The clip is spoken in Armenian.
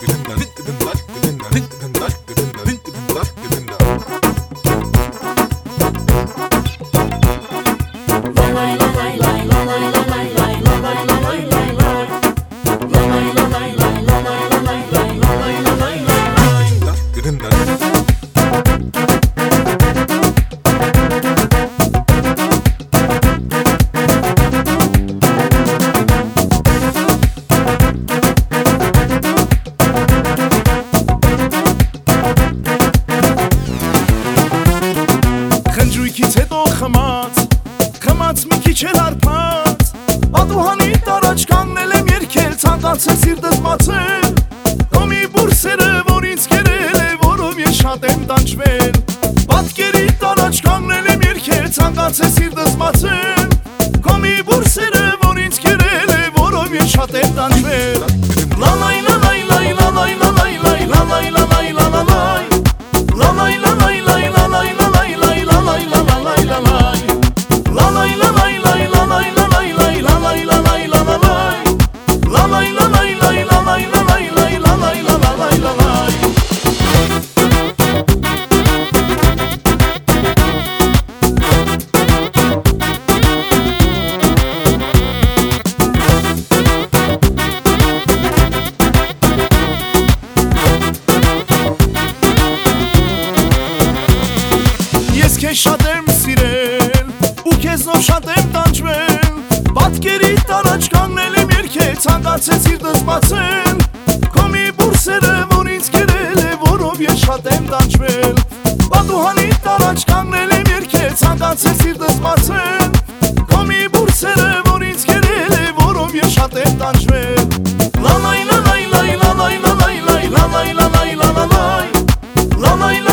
Խնջույքից հետո խմած մի քիչ էլ արփած Ադուհանի տարաջ կանգնել եմ երկել ցանկացել սիրտս մացել Կոմի բուրսերը որ ինձ կերել է որով ես շատ եմ տանջվել Պատկերի տարաջ կանգնել եմ երկել ցանկացել սիրտս մացել Կոմի բուրսերը որ ինձ կերել է որով ես շատ եմ տանջվել Լալայ լալայ լայ լալայ լալայ լայ լալայ լալայ լալայ Լալայ լալայ լայ լալայ Քեզ շատ եմ սիրել ու քեզնով շատ եմ տանջվել Պատկերի տարաջ կանգնել եմ երկել ցանկացել սիրտս բացել Քոմի բուրսերը որ ինձ կերել է որով ես շատ եմ տանջվել Պատուհանի տարաջ կանգնել եմ երկել ցանկացել սիրտս բացել Քոմի բուրսերը որ ինձ կերել է որով ես շատ եմ տանջվել Լալայ լալայ լայ լալայ լալայ լայ լալայ լալայ լալայ Լալայ